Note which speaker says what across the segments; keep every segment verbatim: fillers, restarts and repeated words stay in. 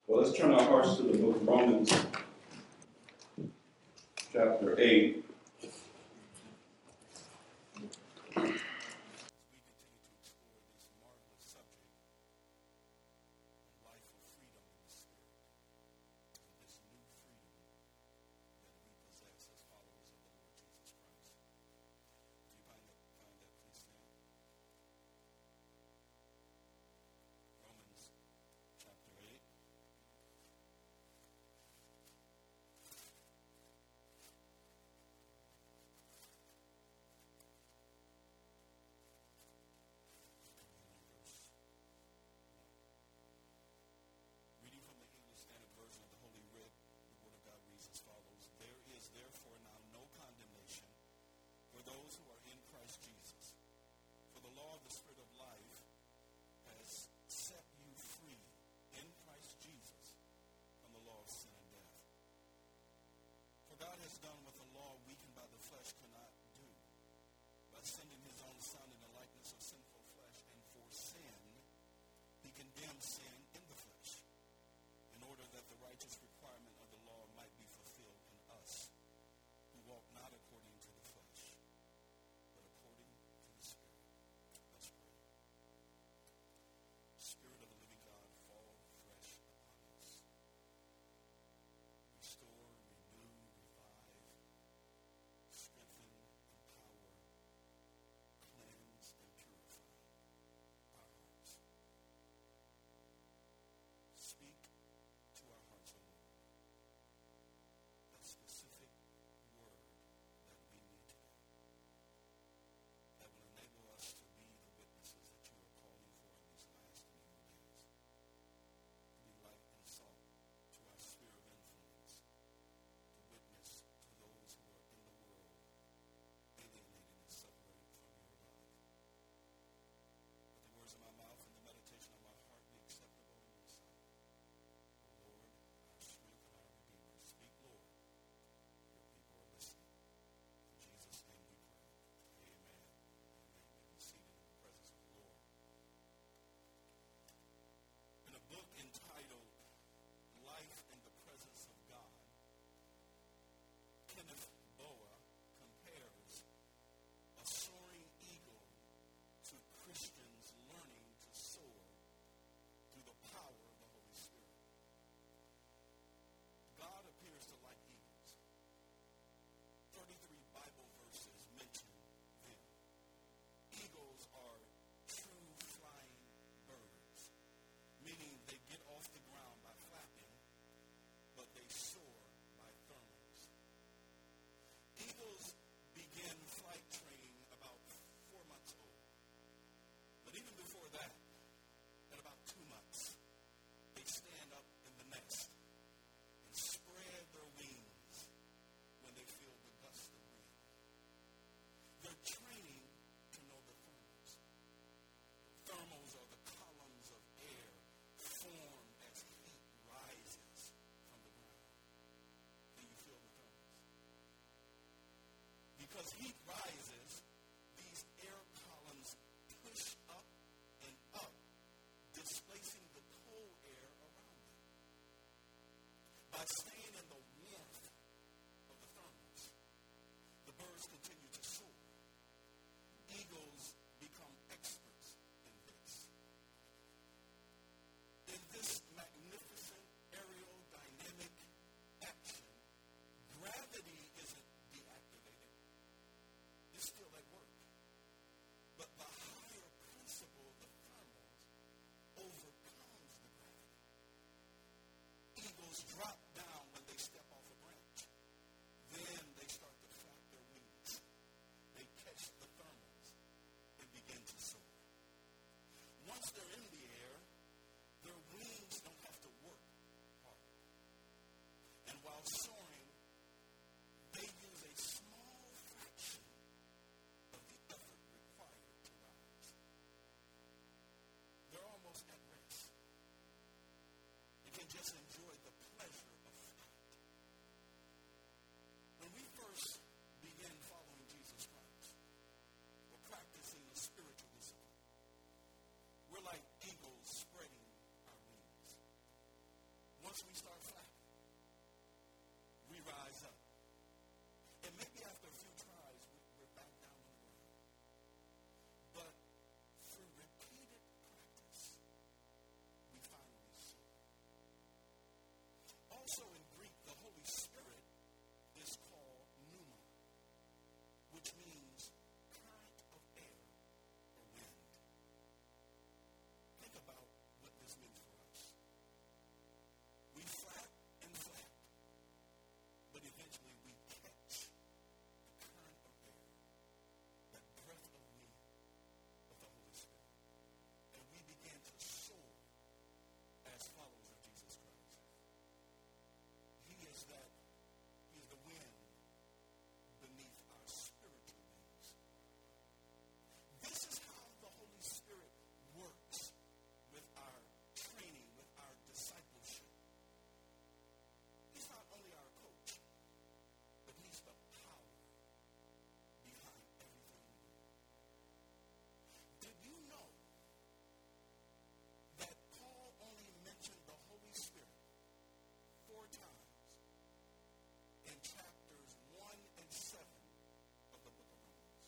Speaker 1: Well, let's turn our hearts to the book of Romans, chapter eight.
Speaker 2: once we start flapping, we rise up. And maybe after a few tries, we're back down on the ground. But through repeated practice, we finally soar. Also in Greek, the Holy Spirit is called pneuma, which means current of air or wind. Think about what this means for us. We flap and flap, but eventually we catch the current of air, that breath of wind of the Holy Spirit, and we begin to soar as followers of Jesus Christ. He is that, he is the wind beneath our spiritual wings. This is how the Holy Spirit works with our training, with our discipleship. He's not only our coach, but he's the power behind everything we do. Did you know that Paul only mentioned the Holy Spirit four times in chapters one and seven of the book of Romans?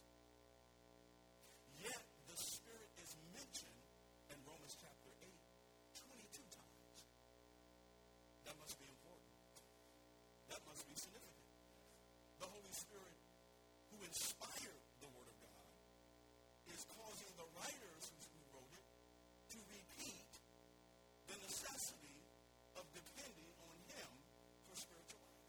Speaker 2: Yet the Spirit is mentioned in Romans chapter eight twenty-two times. That must be important. That must be significant. The Holy Spirit, who inspired the Word of God, is causing the writers who wrote it to repeat the necessity of depending on Him for spiritual life.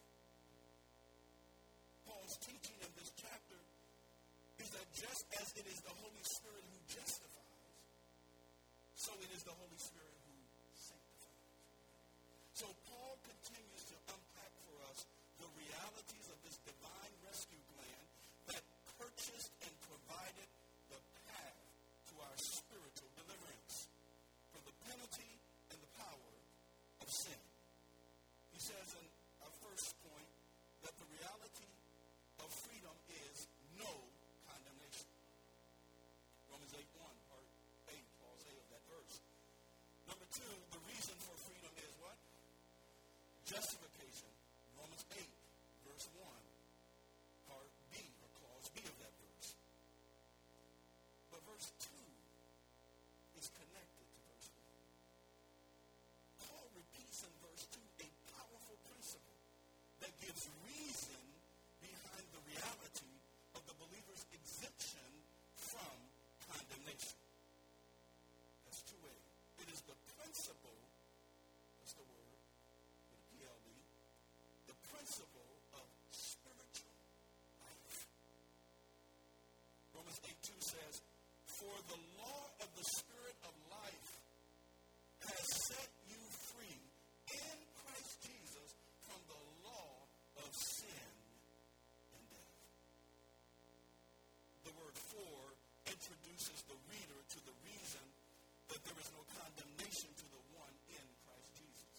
Speaker 2: Paul's teaching in this chapter is that just as it is the Holy Spirit who justifies, so it is the Holy Spirit who sanctifies. So Paul continues to unpack for us the realities of this divine rescue plan that purchased and provided the path to our spiritual deliverance from the penalty and the power of sin. He says in our first point that the reality of freedom is no condemnation. Romans eight one, part eight, clause A of that verse. Number two, the reason for freedom is what? Justification. Romans eight, verse one, part B, or clause B of that verse. But verse two is connected to verse one. Paul repeats in verse two a powerful principle that gives reason behind the reality of the believer's exemption from condemnation. That's two A. It is the principle, that's the word, with a P L D, the principle of spiritual life. Romans eight two says, for the law of the Spirit of life has set you free in Christ Jesus from the law of sin and death. The word for introduces the reader to the reason that there is no condemnation to the one in Christ Jesus.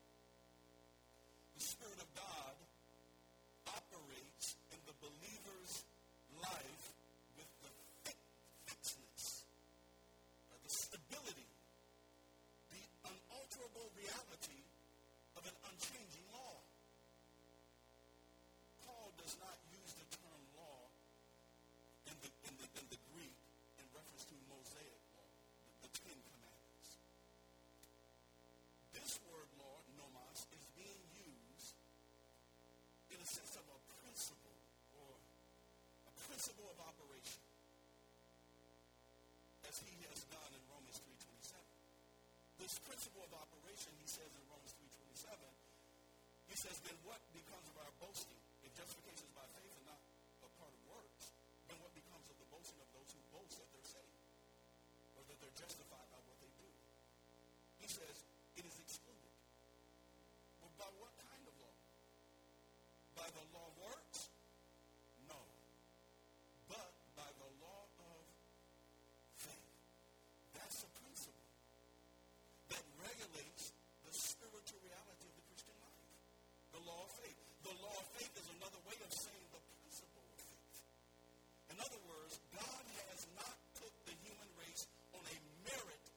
Speaker 2: The Spirit of God operates in the believer's life with the thick, fixedness, uh, the stability, the unalterable reality of an unchanging law. Paul does not use the term law in the, in the, in the Greek in reference to Mosaic law, the, the Ten Commandments. This word law, nomos, is being used in a sense of a principle or a principle of operation, as he has done in Romans three twenty-seven. This principle of operation, he says in Romans three twenty-seven, he says, then what becomes of our boasting? If justification is by faith and not a part of works, then what becomes of the boasting of those who boast that they're saved or that they're justified by what they do? He says, it is excluded. Well, by what kind of law? By the law of works? No. But by the law of faith. That's a principle that regulates the spiritual reality of the Christian life. The law of faith. The law of faith is another way of saying the principle of faith. In other words, God has not put the human race on a merit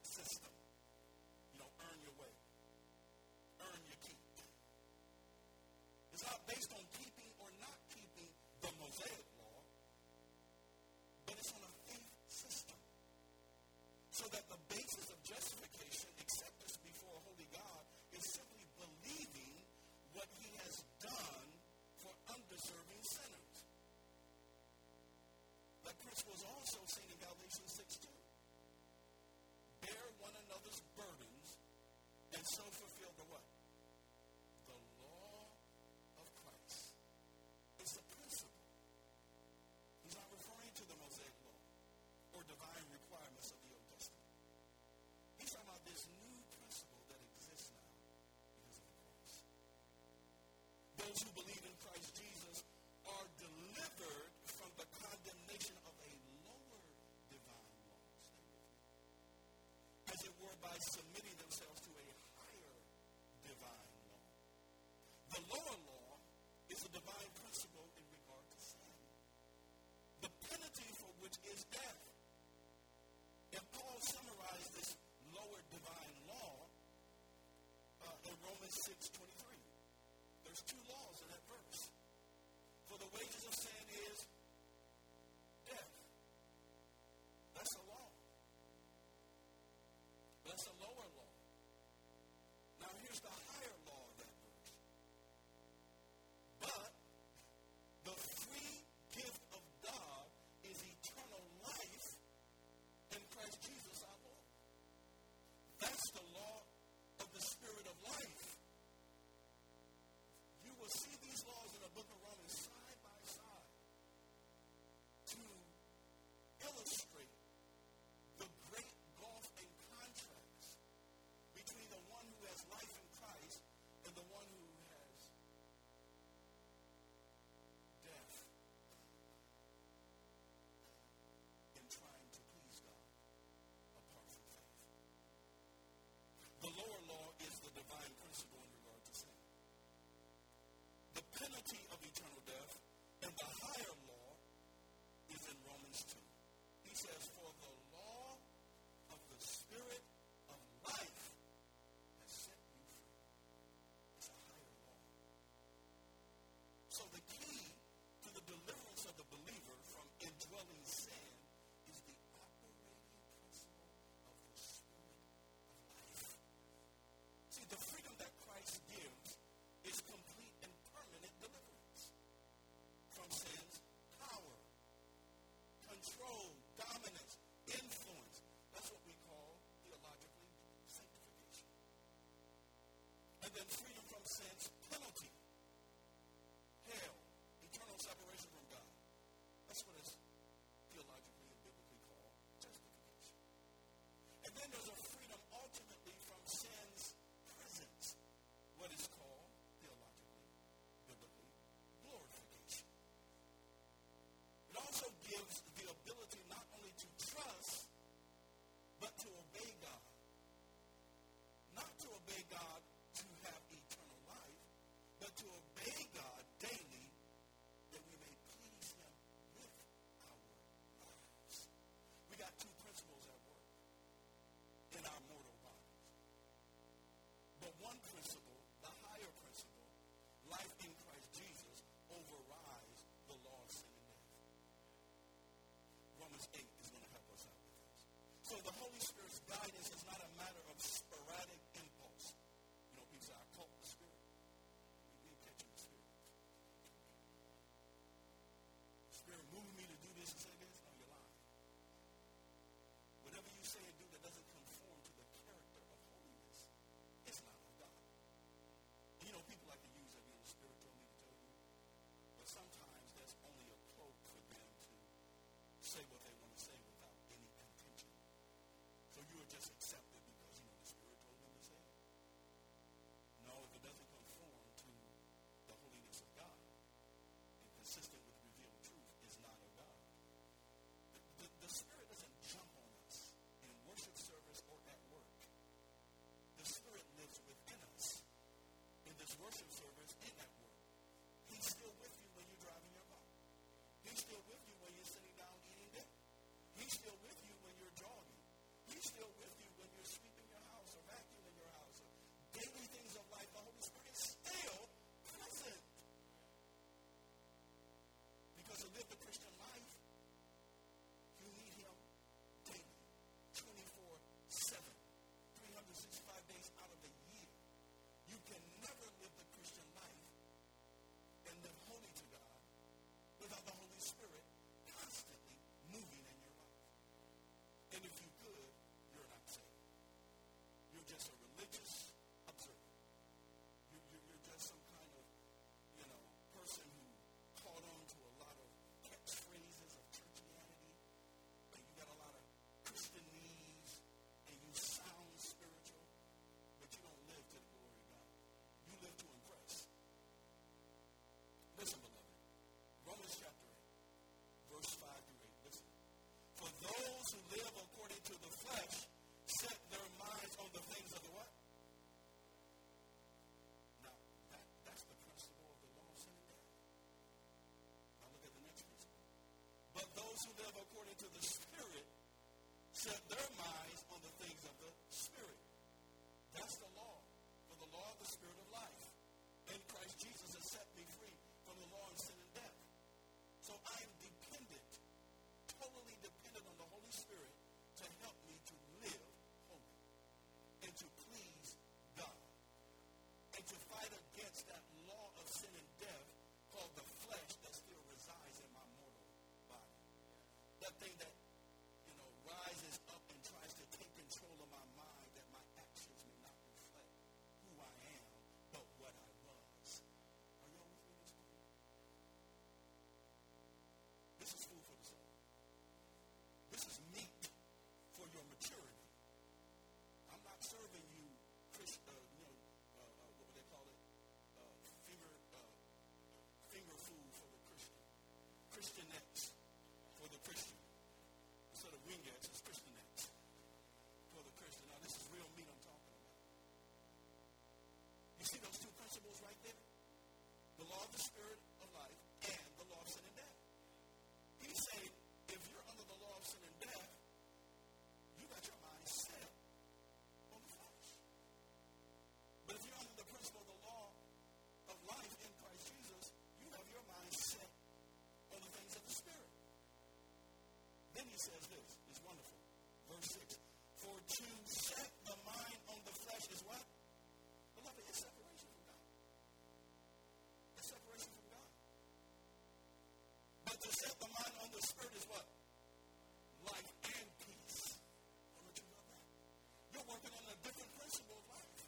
Speaker 2: six twenty-three. There's two laws in that verse. For the wages of sin is death. That's a law. That's a lower law. Now here's the higher law of that verse. But the free gift of God is eternal life in Christ Jesus our Lord. That's the law of the Spirit of life. You will see these laws in the book of Romans side by side to illustrate the great gulf and contrast between the one who has life in Christ and the one who has death in trying to please God apart from faith. The lower law is the divine principle in regard to sin. The penalty of eternal death and the higher law is in Romans two. He says, for the law of the Spirit of life has set you free. It's a higher law. So the key to the deliverance of the believer from indwelling sin is the operating principle of the Spirit of life. See, the freedom that Christ gives is complete and permanent deliverance from sin's power, control, dominance, influence. That's what we call theologically sanctification. And then freedom from sin's penalty, hell, eternal separation from God. That's what is theologically and biblically called justification. And then there's a freedom ultimately from sin's presence, what is called theologically, biblically, glorification. It also gives the ability not only to trust, but to obey God. Not to obey God to have eternal life, but to obey God daily that we may please him with our lives. We got two principles at work in our mortal bodies. But one principle, the higher principle, life in Christ Jesus, overrides the law of sin and death. Romans eight is going to help us out with this. So the Holy Spirit's guidance is not a matter of sporadic impulse. You know, people say, I caught the Spirit. We didn't catch the Spirit. The Spirit moved me to do this and say this. No, you're lying. Whatever you say and do that doesn't conform to the character of holiness, it's not of God. You know, people like to use that, you know, the Spirit told me to tell you. But sometimes that's only a cloak for them to say what they want to say without any contention. So you would just accept it because, you know, the Spirit told them to say it. No, if it doesn't conform to the holiness of God and consistent with revealed truth, is not of God. The, the, the Spirit doesn't jump on us in worship service or at work. The Spirit lives within us in this worship service and at work. He's still with you when you're driving your car. He's still with you when you're sitting down eating dinner. He's still with you when you're jogging. He's still with you when you're sweeping your house or vacuuming your house or daily things of life. The Holy Spirit is still present. Because to live the Christian life, you need him daily, twenty-four seven, three hundred sixty-five days out of the year. You can never live the Christian life and live holy to God without the Holy Spirit constantly moving in your life. And if you could, you're not saved. You're just a religious observer. You're, you're, you're just some kind of, you know, person who caught on to a lot of catchphrases of churchianity, and you got a lot of Christianese, and you sound spiritual, but you don't live to the glory of God. You live to impress. Listen, beloved. Romans chapter eight, verse five through eight. Listen. For those who live according to the flesh set their minds on the things of the what? Now, that, that's the principle of the law of sin and death. Now look at the next principle. But those who live according to the Spirit set their minds on the things of the Spirit. That's the law. For the law of the Spirit of life that thing that, you know, rises up and tries to take control of my mind, that my actions may not reflect who I am, but what I was. Are y'all with me this morning? This is food for the soul. This is meat for your maturity. I'm not serving you, Chris, uh, you know, uh, uh, what would they call it? Uh, finger, uh, finger food for the Christian. Christianettes for the Christian. Instead of wingettes, it's Christianettes for the Christian. Now, this is real meat I'm talking about. You see those two principles right there? The law of the spirit of life and the law of sin and death. He said, if you're under the law of sin and death, you got your mind set on the flesh. But if you're under the principle of the law of life in Christ Jesus, you have your mind set on the things of the Spirit. Then he says this, it's wonderful. Verse six, for to set the mind on the flesh is what? Beloved, it's separation from God. It's separation from God. But to set the mind on the Spirit is what? Life and peace. I'll let you know that. You're working on a different principle of life.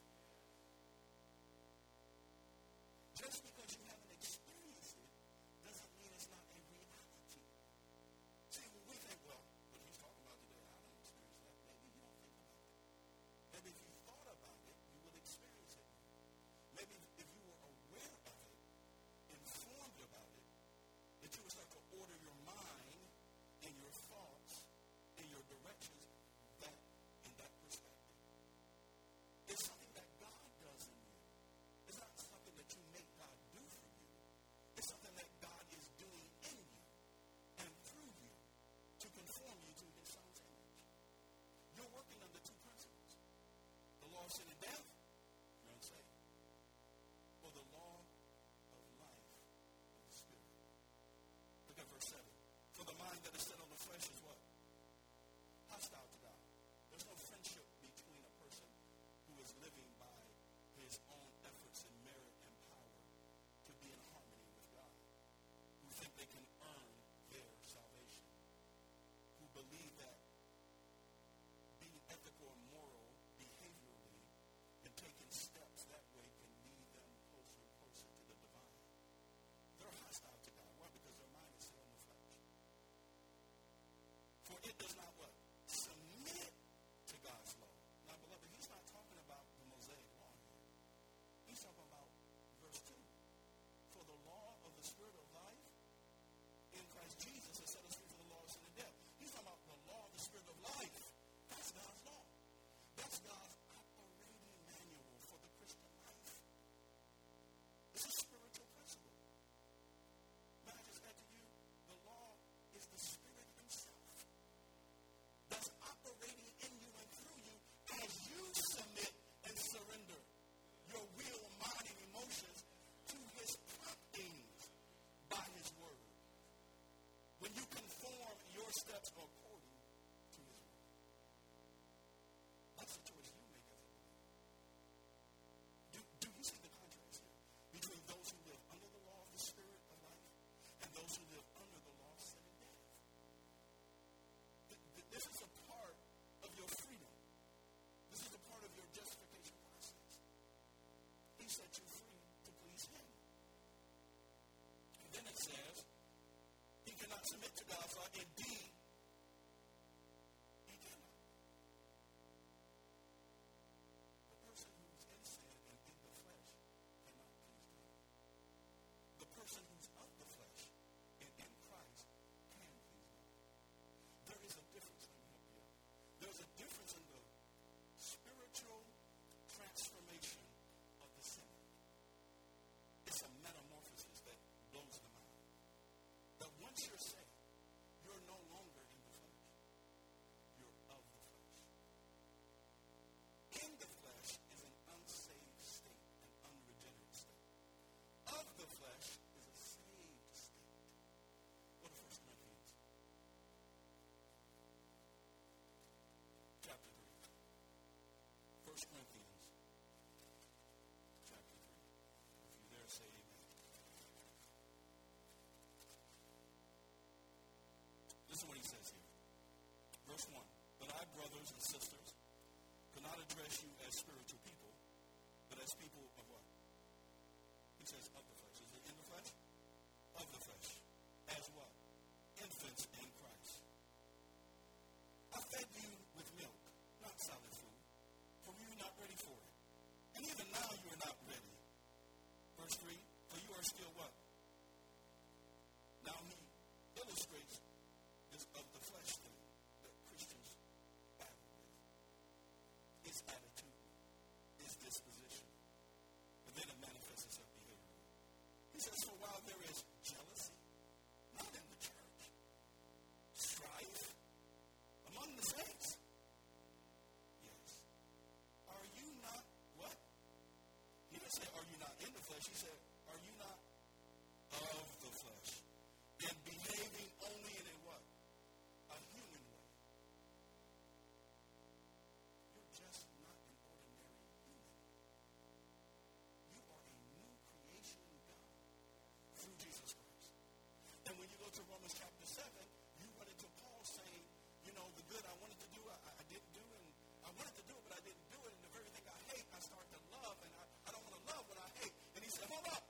Speaker 2: Just because you haven't experienced it doesn't mean it's not a reality. See, when we think, well, what he's talking about today, I don't experience that. Maybe you don't think about it. Maybe if you thought about it, you will experience it. Maybe if you were aware of it, informed about it, that you would start to order your mind and your thoughts and your directions that in that perspective. It's something that God does in you. It's not something that you make God do for you. It's something that God is doing in you and through you to conform you to his son's image. You're working under two principles. The law of sin and death, you're unsaved. Or the law of life of the Spirit. Look at verse seven. For the mind that is set on the flesh is what? Hostile to God. There's no friendship between a person who is living by his own efforts and merit and power to be in harmony with God, who think they can earn their salvation, who believe that being ethical and moral behaviorally and taking steps that way can lead them closer and closer to the divine. They're hostile to God. Why? Because their mind is set on the flesh. For it does not what? Submit to God's law. Now, beloved, he's not talking about the Mosaic law here. He's talking about verse two. For the law of the Spirit of life in Christ Jesus has set us free from the law of sin and death. He's talking about the law of the Spirit of life. That's God's law. That's God's operating manual for the Christian life. It's a spiritual principle. May I just add to you, the law is the Spirit himself that's operating in you and through you as you submit and surrender your will, mind, and emotions to his promptings by his word. When you conform your steps according to his word. That's the choice you make as a believer. Do, do you see the contrast here between those who live under the law of the Spirit of life and those who live under the law of sin and death? Th- th- This is a part of your freedom. This is a part of your justification process. He set you free to please him. And then it says, he cannot submit to God's law. Indeed, he cannot. The person who's in sin and in the flesh cannot please God. The person who's of the flesh and in Christ can please God. There is a difference. Let me help you out. There's a difference in the spiritual transformation of the sinner. It's a metamorphosis that blows the mind. That once you're saved, you're no longer in the flesh. You're of the flesh. In the flesh is an unsaved state, an unregenerate state. Of the flesh is a saved state. Go to First Corinthians chapter three. First Corinthians chapter three. If you're there, say amen. Listen to what he says here. verse one. But I, brothers and sisters, cannot address you as spiritual people, but as people of what? He says of the flesh. Is it in the flesh? Of the flesh. As what? Infants in Christ. I fed you with milk, not solid food, for you are not ready for it. And even now you are not ready. Verse three, for you are still what? Now he illustrates this of the flesh thing that Christians battle with. His attitude, his disposition. But then it manifests itself behavior. He says, for while there is jealousy, not in the church, strife among the saints. Yes. Are you not what? He didn't say, are you not in the flesh? He said, are you not of the flesh? And behaving only in a what? A human way. You're just not an ordinary human. You are a new creation in God through Jesus Christ. And when you go to Romans chapter seven, you run into Paul saying, you know, the good I wanted to do, I, I didn't do, and I wanted to do it, but I didn't do it, and the very thing I hate, I start to love, and I, I don't want to love what I hate. And he said, hold up.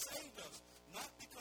Speaker 2: saved us, not because